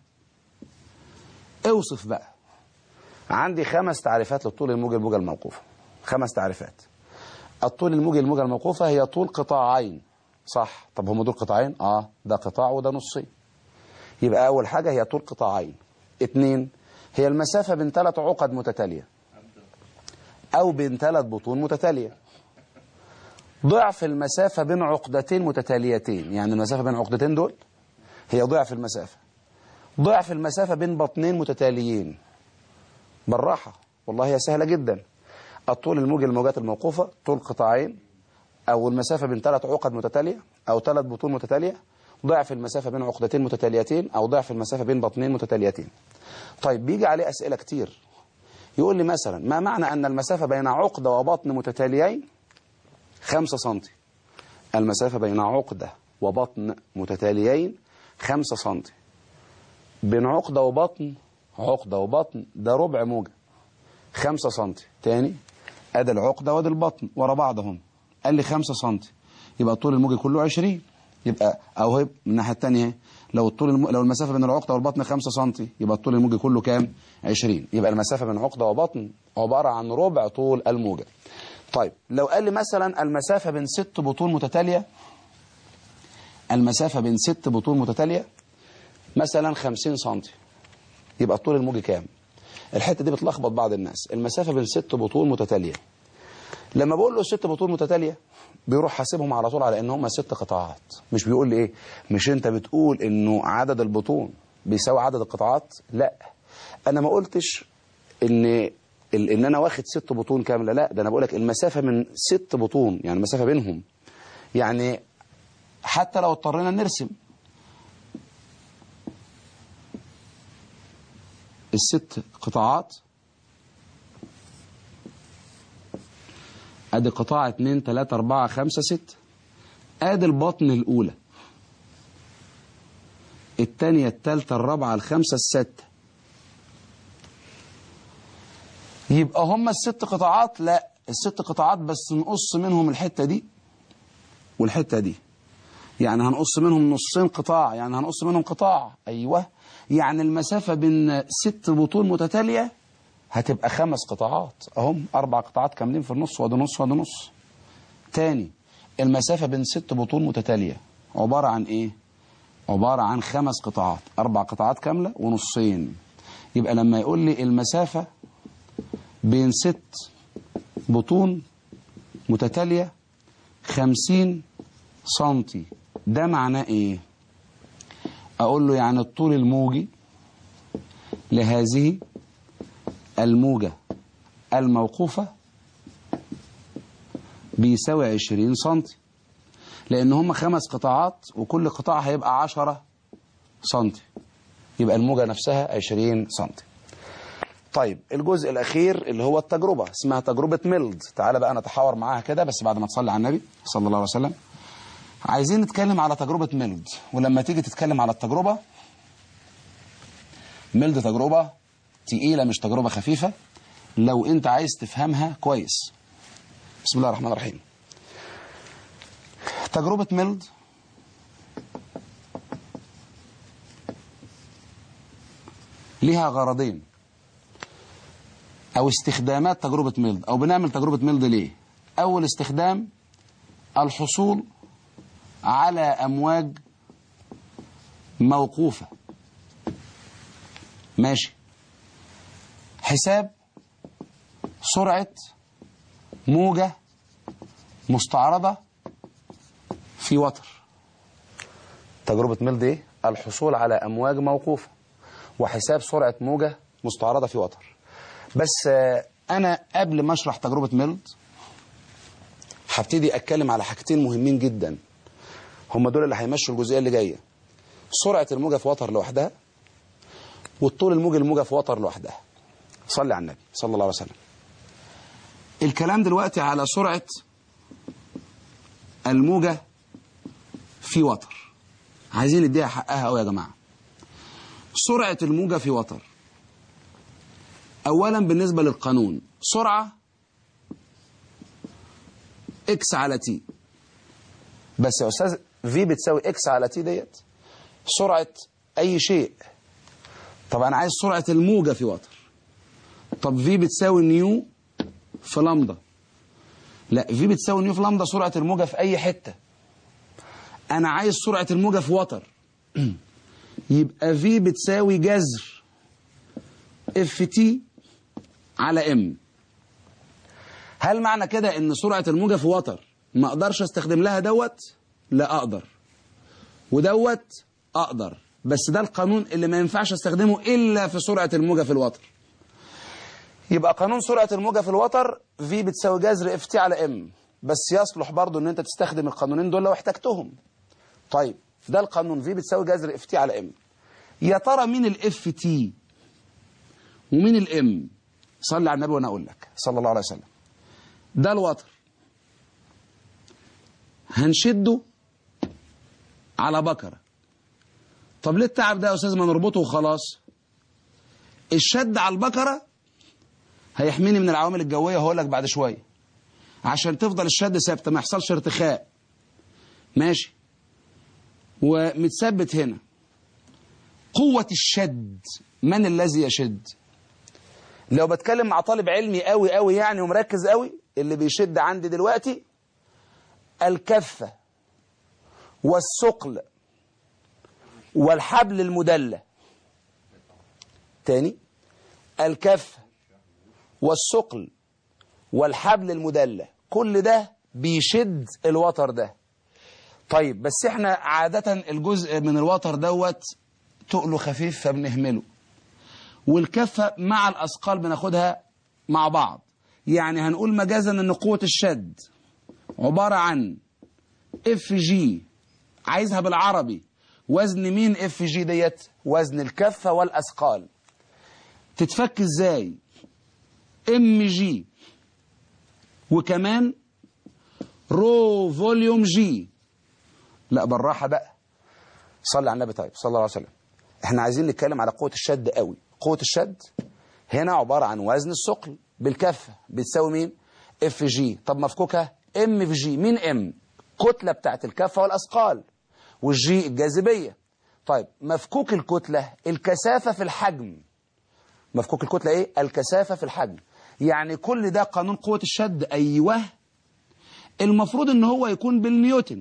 اوصف بقى. عندي 5 تعريفات للطول الموجي للموجة الموقوفة، 5 تعريفات. الطول الموجي للموجة الموقوفة هي طول قطاعين، صح؟ طب هم دول قطاعين؟ ده قطاع وده نصين. يبقى أول حاجة هي طول قطاعين. 2 هي المسافة بين 3 عقد متتالية أو بين 3 بطون متتالية. ضعف المسافة بين عقدتين متتاليتين، يعني المسافة بين عقدتين دول هي ضعف المسافة. ضعف المسافة بين بطنين متتاليين. بالراحة والله هي سهلة جدا. الطول الموجي للموجات الموقوفة طول قطاعين أو المسافة بين 3 عقد متتالية أو 3 بطون متتالية، ضعف المسافة بين عقدتين متتاليتين أو ضعف المسافة بين بطنين متتاليتين. طيب بيجي عليه أسئلة كتير، يقول لي مثلا ما معنى أن المسافة بين عقدة وبطن متتاليين 5 سنتي؟ المسافة بين عقدة وبطن متتاليين 5 سنتي. بين عقدة وبطن ده ربع موجة، 5 سنتي. تاني، ادي العقدة وادي البطن ورا بعضهم، قال لي 5 سنتي، يبقى الطول الموجي كله 20. يبقى او هي من الناحية التانية، لو لو المسافة بين العقدة والبطن 5 سنتي يبقى الطول الموجي كله كام؟ 20. يبقى المسافة بين عقدة وبطن عبارة عن ربع طول الموجة. طيب لو قال لي مثلا المسافة بين 6 بطون متتالية، المسافة بين 6 بطون متتالية مثلا 50 سنتي، يبقى الطول الموجي كام؟ الحتة دي بتلخبط بعض الناس. المسافة بين 6 بطون متتالية، لما بقول له 6 بطون متتالية بيروح حاسبهم على طول على ان هم 6 قطاعات. مش بيقول لي ايه؟ مش انت بتقول انه عدد البطون بيساوي عدد القطاعات؟ لا، انا ما قلتش ان انا واخد 6 بطون كامله، لا، ده انا بقول لك المسافه من 6 بطون، يعني المسافه بينهم. يعني حتى لو اضطرينا نرسم ال6 قطاعات، ادي قطاع 2 3 4 5 6، ادي البطن الاولى، الثانيه الثالثه الرابعه الخامسه السادسه. يبقى هم ال6 قطاعات؟ لا، ال6 قطاعات بس نقص منهم الحته دي والحته دي، يعني هنقص منهم نصين قطاع، يعني هنقص منهم قطاع. ايوه، يعني المسافه بين 6 بطون متتاليه هتبقى 5 قطاعات اهم، 4 قطاعات كاملين في النص، وادي نص وادي نص. تاني، المسافه بين 6 بطون متتاليه عباره عن ايه؟ عباره عن 5 قطاعات، 4 قطاعات كامله ونصين. يبقى لما يقول لي المسافه بين 6 بطون متتاليه 50 سنتي، ده معناه ايه؟ اقول له يعني الطول الموجي لهذه الموجة الموقوفة بيساوي 20 سنتي، لان هم 5 قطاعات وكل قطاع هيبقى 10 سنتي، يبقى الموجة نفسها 20 سنتي. طيب الجزء الاخير اللي هو التجربة، اسمها تجربة ميلد. تعالى بقى نتحاور معاها كده، بس بعد ما تصلي على النبي صلى الله عليه وسلم. عايزين نتكلم على تجربة ميلد. ولما تيجي تتكلم على التجربة، ميلد تجربة تقيلة مش تجربة خفيفة، لو انت عايز تفهمها كويس. بسم الله الرحمن الرحيم. تجربة ميلد ليها غرضين او استخدامات. تجربة ميلد او بنعمل تجربة ميلد ليه؟ اول استخدام الحصول على امواج موقوفة، ماشي، حساب سرعة موجة مستعرضة في وتر. تجربة ميلد ايه؟ الحصول على امواج موقوفة وحساب سرعة موجة مستعرضة في وتر. بس انا قبل ما اشرح تجربة ميلد هبتدي اتكلم على حاجتين مهمين جدا، هم دول اللي هيمشوا الجزئية اللي جاية. سرعة الموجة في وتر لوحدها، والطول الموجة في وتر لوحدها. صلي على النبي صلى الله عليه وسلم. الكلام دلوقتي على سرعة الموجة في وتر، عايزين نديها حقها قوي يا جماعة. سرعة الموجة في وتر، اولا بالنسبة للقانون، سرعة اكس على تي. بس يا استاذ في بتساوي اكس على تي ديت سرعة اي شيء. طب انا عايز سرعة الموجة في وتر. طب في بتساوي نيو في لامدا. لا، في بتساوي نيو في لامدا سرعة الموجة في اي حتة. انا عايز سرعة الموجة في وتر. يبقى في بتساوي جذر اف تي على ام. هل معنى كده ان سرعة الموجة في وتر ما اقدرش استخدم لها دوت؟ لا، اقدر، ودوت اقدر، بس ده القانون اللي ما ينفعش استخدمه الا في سرعة الموجة في الوتر. يبقى قانون سرعة الموجة في الوتر في بتساوي جذر اف تي على ام، بس يصلح برضو ان انت تستخدم القانونين دول لو احتجتهم. طيب ده القانون في بتساوي جذر اف تي على ام. يا ترى مين الاف تي ومين الام؟ صلي على النبي وانا اقول لك صلى الله عليه وسلم. ده الوتر هنشده على بكرة. طب ليه التعب ده يا استاذ؟ ما نربطه وخلاص. الشد على البكرة هيحميني من العوامل الجوية، هقول لك بعد شوية، عشان تفضل الشد ثابته ما يحصلش ارتخاء، ماشي، ومتثبت هنا. قوة الشد، من الذي يشد؟ لو بتكلم مع طالب علمي قوي قوي يعني ومركز قوي، اللي بيشد عندي دلوقتي الكفة والثقل والحبل المدلى. تاني، الكفة والثقل والحبل المدلى، كل ده بيشد الوتر ده. طيب بس احنا عادة الجزء من الوتر دوت تقله خفيف فبنهمله، والكفة مع الأثقال بناخدها مع بعض. يعني هنقول مجازا أن قوة الشد عبارة عن اف جي، عايزها بالعربي وزن مين اف جي ديت؟ وزن الكفة والأثقال. تتفك ازاي؟ ام جي وكمان رو فوليوم جي. لا بالراحة بقى، صلي على النبي. طيب صلى الله عليه وسلم. احنا عايزين نتكلم على قوة الشد قوي. قوة الشد هنا عبارة عن وزن الثقل بالكفة بتساوي مين؟ اف جي. طب مفكوكها ام في جي. مين ام؟ كتلة بتاعت الكفة والأثقال، والجي الجاذبية. طيب مفكوك الكتلة الكثافة في الحجم. مفكوك الكتلة ايه؟ الكثافة في الحجم. يعني كل ده قانون قوة الشد. ايوه المفروض ان هو يكون بالنيوتن،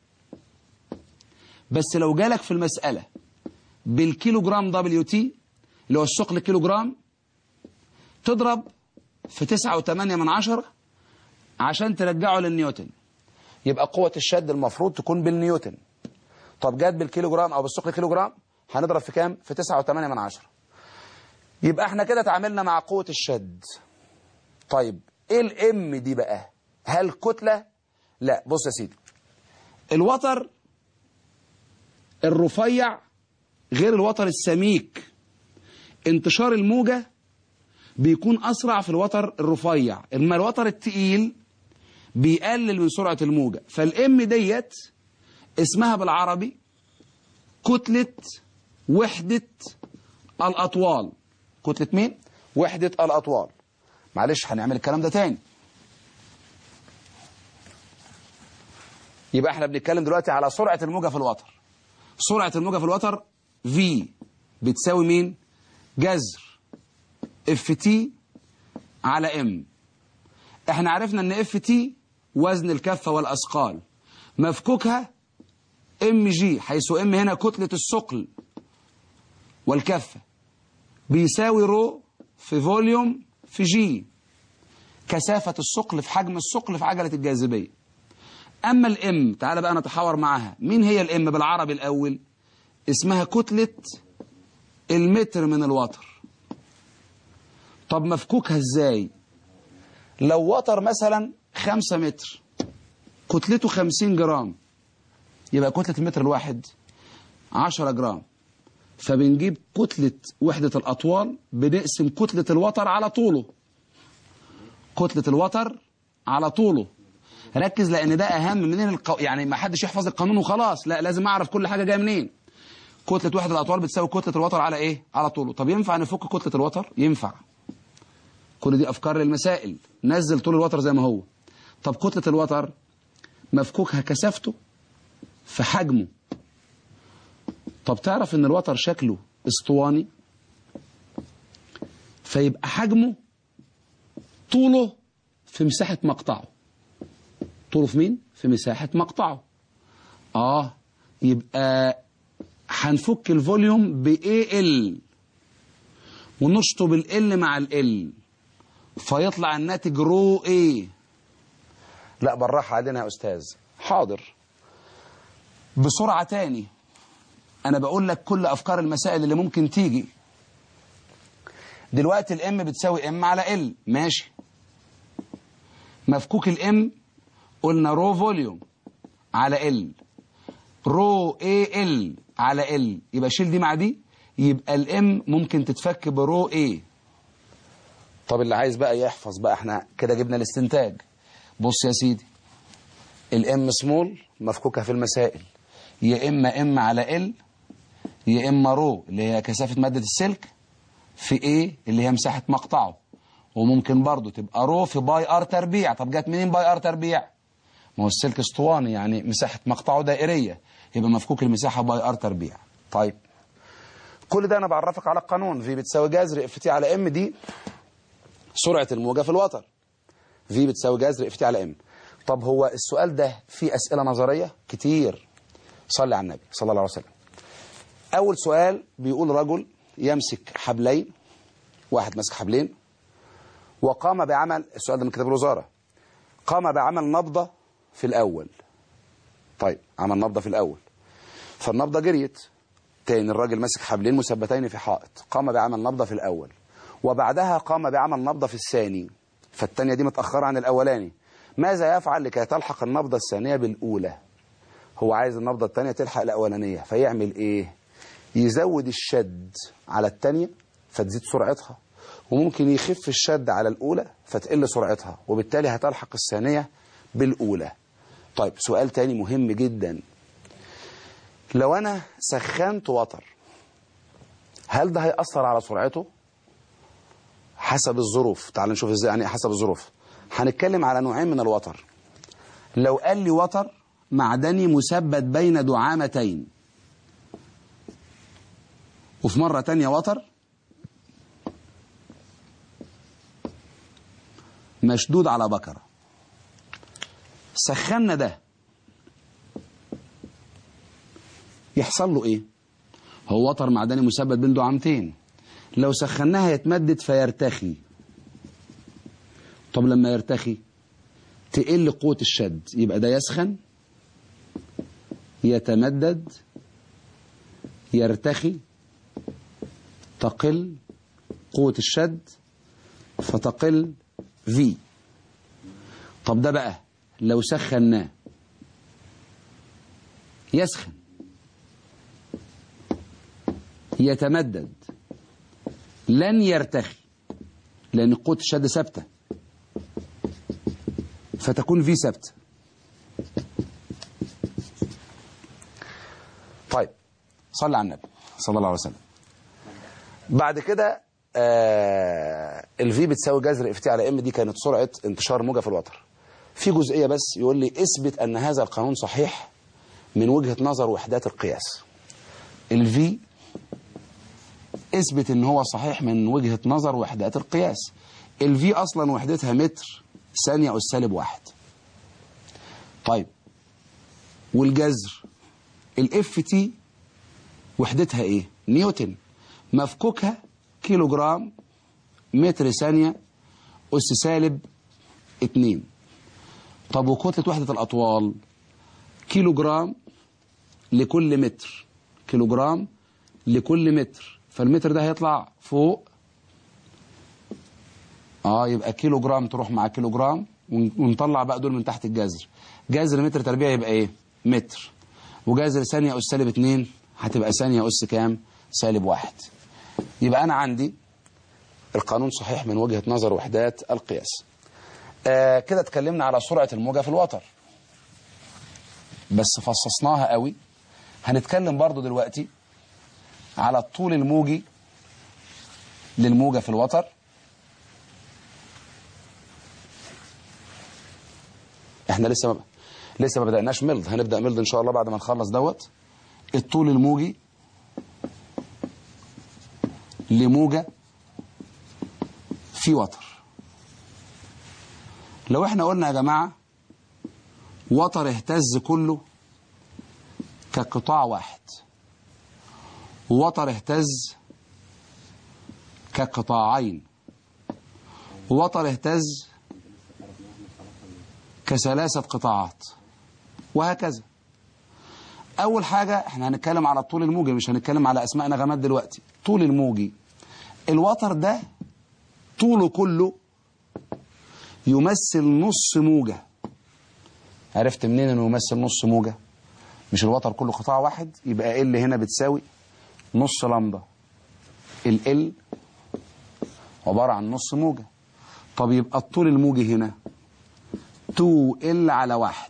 بس لو جالك في المسألة بالكيلوجرام دبليو تي اللي هو الثقل كيلوجرام، تضرب في 9.8 عشان ترجعه للنيوتن. يبقى قوة الشد المفروض تكون بالنيوتن. طب جات بالكيلوجرام او بالثقل كيلوجرام، هنضرب في كام؟ في 9.8. يبقى احنا كده اتعاملنا مع قوة الشد. طيب ايه الام دي بقى؟ هل كتلة؟ لا. بص يا سيدي، الوتر الرفيع غير الوتر السميك. انتشار الموجة بيكون أسرع في الوتر الرفيع، اما الوتر التقيل بيقلل من سرعة الموجة. فالام ديت اسمها بالعربي كتلة وحدة الأطوال. كتلة مين؟ وحدة الأطوال. معلش هنعمل الكلام ده تاني. يبقى احنا بنتكلم دلوقتي على سرعة الموجة في الوتر. سرعة الموجة في الوتر V بتساوي مين؟ جذر اف تي على ام. احنا عرفنا ان اف تي وزن الكفة والأثقال، مفكوكها ام جي، حيث ام هنا كتلة الثقل والكفة، بيساوي رو في فوليوم في جي، كثافة الثقل في حجم الثقل في عجلة الجاذبية. أما الام تعال بقى نتحاور معاها. مين هي الام بالعربي الأول؟ اسمها كتلة المتر من الوتر. طب مفكوكها ازاي؟ لو وتر مثلا 5 متر كتلته 50 جرام، يبقى كتلة المتر الواحد 10 جرام. فبنجيب كتلة وحدة الأطوال بنقسم كتلة الوتر على طوله. كتلة الوتر على طوله. ركز لأن ده أهم منين يعني ما حدش يحفظ القانون وخلاص، لا لازم أعرف كل حاجة جاية منين. كتلة وحدة الأطوال بتساوي كتلة الوتر على إيه؟ على طوله. طب ينفع نفك كتلة الوتر؟ ينفع. كل دي أفكار للمسائل. نزل طول الوتر زي ما هو. طب كتلة الوتر مفكوكها كثافته في حجمه. طب تعرف ان الوتر شكله اسطواني، فيبقى حجمه طوله في مساحة مقطعه. طوله في مين؟ في مساحة مقطعه. يبقى هنفك الفوليوم ب ونشطب ال مع ال، فيطلع الناتج رو ايه. لا بالراحة علينا يا أستاذ. حاضر. بسرعة تاني، أنا بقول لك كل أفكار المسائل اللي ممكن تيجي. دلوقتي الام بتساوي ام على ال، ماشي. مفكوك الام قلنا رو فوليوم على ال، رو اي ال على ال، يبقى شيل دي مع دي، يبقى الام ممكن تتفك برو اي. طب اللي عايز بقى يحفظ بقى، احنا كده جبنا الاستنتاج. بص يا سيدي، الام سمول مفكوكة في المسائل يا اما ام على ال، يا اما رو اللي هي كثافة مادة السلك في ايه اللي هي مساحة مقطعه، وممكن برضو تبقى رو في باي ار تربيع. طب جت منين باي ار تربيع؟ ما هو السلك اسطواني يعني مساحة مقطعه دائرية، يبقى مفكوك المساحة باي ار تربيع. طيب كل ده انا بعرفك على القانون. في بتساوي جذر اف تي على ام، دي سرعة الموجة في الوتر. في بتساوي جذر اف تي على ام. طب هو السؤال ده فيه أسئلة نظرية كتير. صلي على النبي صلى الله عليه وسلم. أول سؤال بيقول رجل يمسك حبلين، واحد ماسك حبلين، وقام بعمل، السؤال ده من كتاب الوزارة، قام بعمل نبضة في الأول. طيب عمل نبضة في الأول، فالنبضة جريت تاني الراجل ماسك حبلين مثبتين في حائط، قام بعمل نبضة في الأول وبعدها قام بعمل نبضة في الثاني، فالثانية دي متأخرة عن الأولاني. ماذا يفعل لكي تلحق النبضة الثانية بالأولى؟ هو عايز النبضة الثانية تلحق الأولانية، فيعمل إيه؟ يزود الشد على الثانية فتزيد سرعتها، وممكن يخف الشد على الأولى فتقل سرعتها، وبالتالي هتلحق الثانية بالأولى. طيب سؤال تاني مهم جدا، لو أنا سخنت وتر هل ده هيأثر على سرعته؟ حسب الظروف. تعال نشوف ازاي يعني حسب الظروف. هنتكلم على نوعين من الوتر. لو قال لي وتر معدني مثبت بين دعامتين، وفي مرة تانية وتر مشدود على بكرة، سخنا ده يحصل له ايه؟ هو وتر معدني مثبت بين دعامتين، لو سخناها يتمدد فيرتخي. طب لما يرتخي تقل قوة الشد، يبقى ده يسخن يتمدد يرتخي، تقل قوة الشد فتقل في. طب ده بقى لو سخناه يسخن يتمدد لن يرتخي لأن قوة الشد ثابتة، فتكون في ثابتة. طيب صلى على النبي صلى الله عليه وسلم. بعد كده الفي بتساوي جذر اف تي على ام، دي كانت سرعة انتشار موجة في الوتر. في جزئية بس يقول لي اثبت أن هذا القانون صحيح من وجهة نظر وحدات القياس. الفي اثبت ان هو صحيح من وجهة نظر وحدات القياس. الفي اصلا وحدتها متر ثانية أس سالب 1. طيب والجذر الاف تي وحدتها ايه؟ نيوتن، مفكوكها كيلو جرام متر ثانية أس سالب 2. طب وكتلة وحدة الأطوال كيلو جرام لكل متر، كيلو جرام لكل متر، فالمتر ده هيطلع فوق يبقى كيلو جرام تروح مع كيلو جرام، ونطلع بقى دول من تحت الجذر. جذر متر تربيع يبقى ايه؟ متر، وجذر ثانية أس سالب 2 هتبقى ثانية أس كام؟ سالب 1. يبقى أنا عندي القانون صحيح من وجهة نظر وحدات القياس. كده اتكلمنا على سرعة الموجة في الوتر بس فصصناها قوي. هنتكلم برضو دلوقتي على الطول الموجي للموجة في الوتر. احنا لسه ما بدأناش ملض، هنبدأ ملض ان شاء الله بعد ما نخلص دوت. الطول الموجي لموجة في وتر. لو احنا قلنا يا جماعة وتر اهتز كله كقطاع واحد، ووتر اهتز كقطاعين، ووتر اهتز كثلاثة قطاعات، وهكذا. أول حاجة احنا هنتكلم على الطول الموجي، مش هنتكلم على أسماء نغمات دلوقتي. طول الموجي الوتر ده طوله كله يمثل نص موجة. عرفت منين انه يمثل نص موجة؟ مش الوتر كله قطاع واحد، يبقى ال هنا بتساوي نص لمبة. ال عبارة عن نص موجة. طب يبقى الطول الموجي هنا 2L على 1.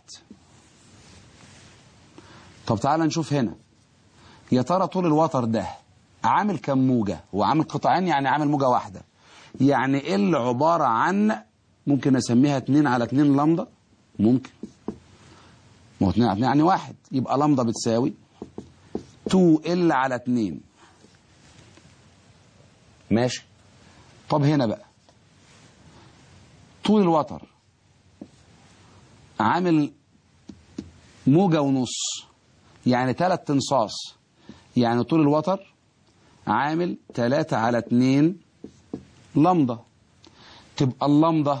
طب تعالى نشوف هنا، يا ترى طول الوتر ده عامل كم موجة؟ هو عامل قطاعين، يعني عامل موجة واحدة، يعني ال عبارة عن ممكن اسميها 2 على 2 لمبة. ممكن، ما هو 2 على 2 يعني 1، يبقى لمبة بتساوي 2L على 2. ماشي. طب هنا بقى طول الوتر عامل موجة ونص، يعني 3 تنصاص، يعني طول الوتر عامل 3 على 2 لمبة. تبقى اللمبة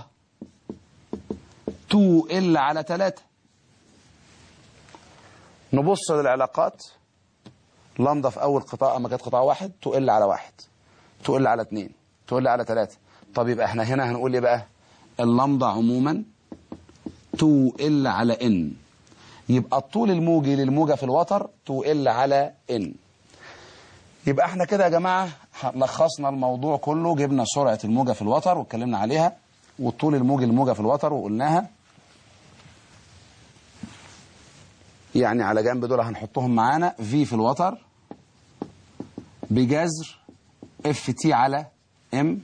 2L على 3. نبص للعلاقات لمضة في أول قطاع أما كانت قطاع واحد تقل على واحد، تقل على اتنين، تقل على تلاتة. طب يبقى احنا هنا هنقول ايه بقى؟ اللمضة عموما تقل على ان، يبقى الطول الموجي للموجة في الوتر تقل على ان. يبقى احنا كده يا جماعة لخصنا الموضوع كله، جبنا سرعة الموجة في الوتر واتكلمنا عليها، والطول الموجي للموجة في الوتر وقلناها. يعني على جنب دول هنحطهم معانا، في في الوتر بجذر اف تي على ام،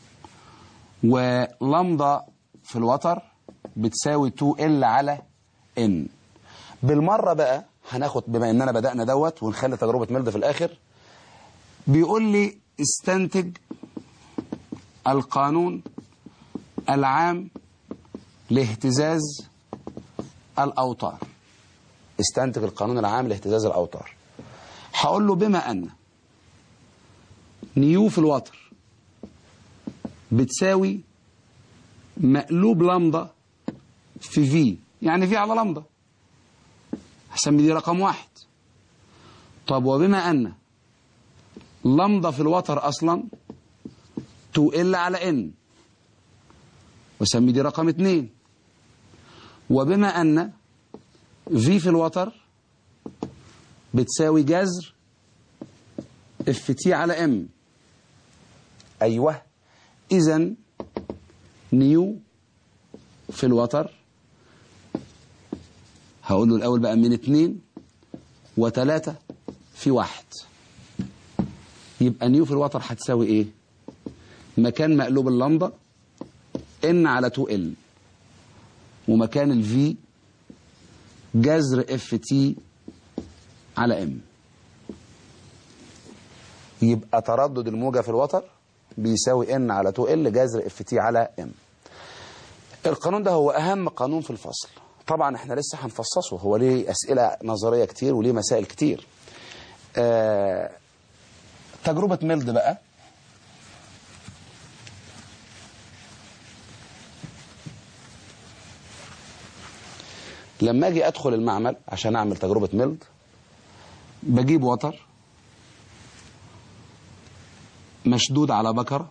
ولمضة في الوتر بتساوي 2L على N. بالمرة بقى هناخد، بما اننا بدأنا دوت ونخلي تجربة ميلد في الاخر، بيقول لي استنتج القانون العام لاهتزاز الأوتار. استنتج القانون العام لاهتزاز الأوتار. هقول له بما أن نيو في الوتر بتساوي مقلوب لمضة في في، يعني في على لمضة، هسمي دي رقم واحد. طب وبما أن لمضة في الوتر أصلا 2L على N، وسمي دي رقم اتنين. وبما أن في الوتر بتساوي جذر اف تي على ام، ايوه، اذا نيو في الوتر هقول له الاول بقى من 2 و3 في 1. يبقى نيو في الوتر هتساوي ايه؟ مكان مقلوب اللمضه ان على 2L، ومكان الفي جذر اف تي على ام. يبقى تردد الموجة في الوتر بيساوي ان على 2L جذر اف تي على ام. القانون ده هو اهم قانون في الفصل. طبعا احنا لسه هنفصصه، هو ليه اسئلة نظرية كتير وليه مسائل كتير. تجربة ميلد بقى، لما اجي ادخل المعمل عشان اعمل تجربة ميلد، بجيب وتر مشدود على بكرة،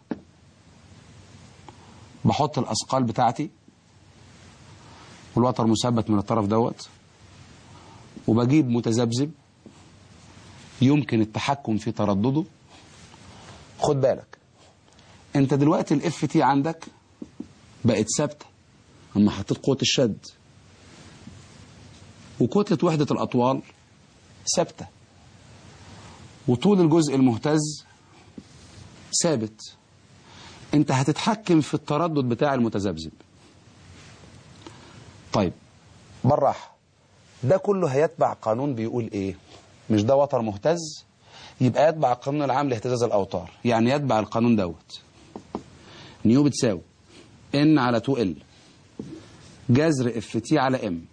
بحط الاثقال بتاعتي والوتر مثبت من الطرف دوت، وبجيب متذبذب يمكن التحكم في تردده. خد بالك انت دلوقتي الاف تي عندك بقت ثابته اما حطيت قوة الشد، وكتلة وحدة الأطوال ثابتة، وطول الجزء المهتز ثابت. انت هتتحكم في التردد بتاع المتذبذب. طيب بالراحة، ده كله هيتبع قانون بيقول ايه؟ مش ده وتر مهتز؟ يبقى يتبع القانون العام لاهتزاز الأوتار، يعني يتبع القانون دوت. نيو بتساوي ان على 2L جذر اف تي على ام.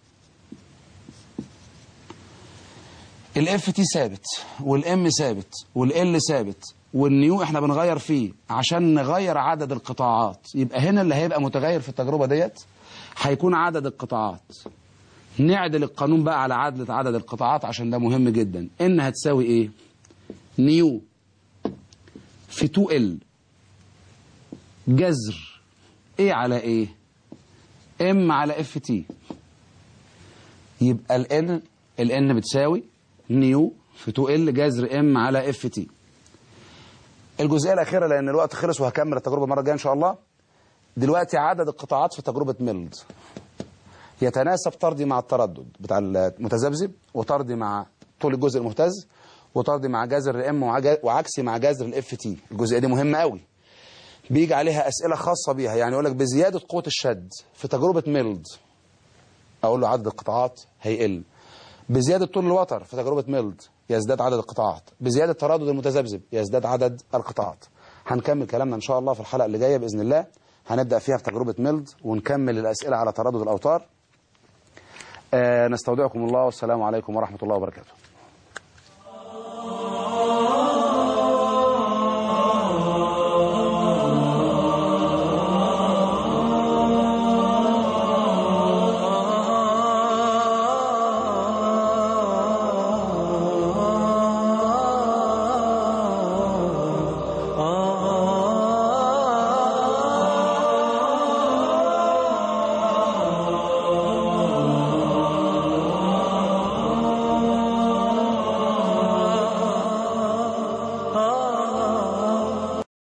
الاف تي ثابت، والام ثابت، والال ثابت، والنيو احنا بنغير فيه عشان نغير عدد القطاعات. يبقى هنا اللي هيبقى متغير في التجربة ديت هيكون عدد القطاعات. نعدل القانون بقى على عدلة عدد القطاعات عشان ده مهم جدا. ان هتساوي ايه؟ نيو في 2L جذر ايه على ايه؟ ام على اف تي. يبقى الان بتساوي نيو في 2L جذر ام على اف تي. الجزئيه الاخيره لان الوقت خلص وهكمل التجربه المره الجايه ان شاء الله. دلوقتي عدد القطاعات في تجربه ميلد يتناسب طردي مع التردد بتاع المتذبذب، وطردي مع طول الجزء المهتز، وطردي مع جذر ام، وعكسي مع جذر الاف تي. الجزئيه دي مهمه قوي، بيجي عليها اسئله خاصه بيها. يعني يقول لك بزياده قوه الشد في تجربه ميلد، اقول له عدد القطاعات هيقل. بزيادة طول الوتر في تجربة ميلد يزداد عدد القطاعات. بزيادة تردد المتذبذب يزداد عدد القطاعات. هنكمل كلامنا إن شاء الله في الحلقة اللي جاية بإذن الله. هنبدأ فيها في تجربة ميلد ونكمل الأسئلة على تردد الأوتار. نستودعكم الله والسلام عليكم ورحمة الله وبركاته.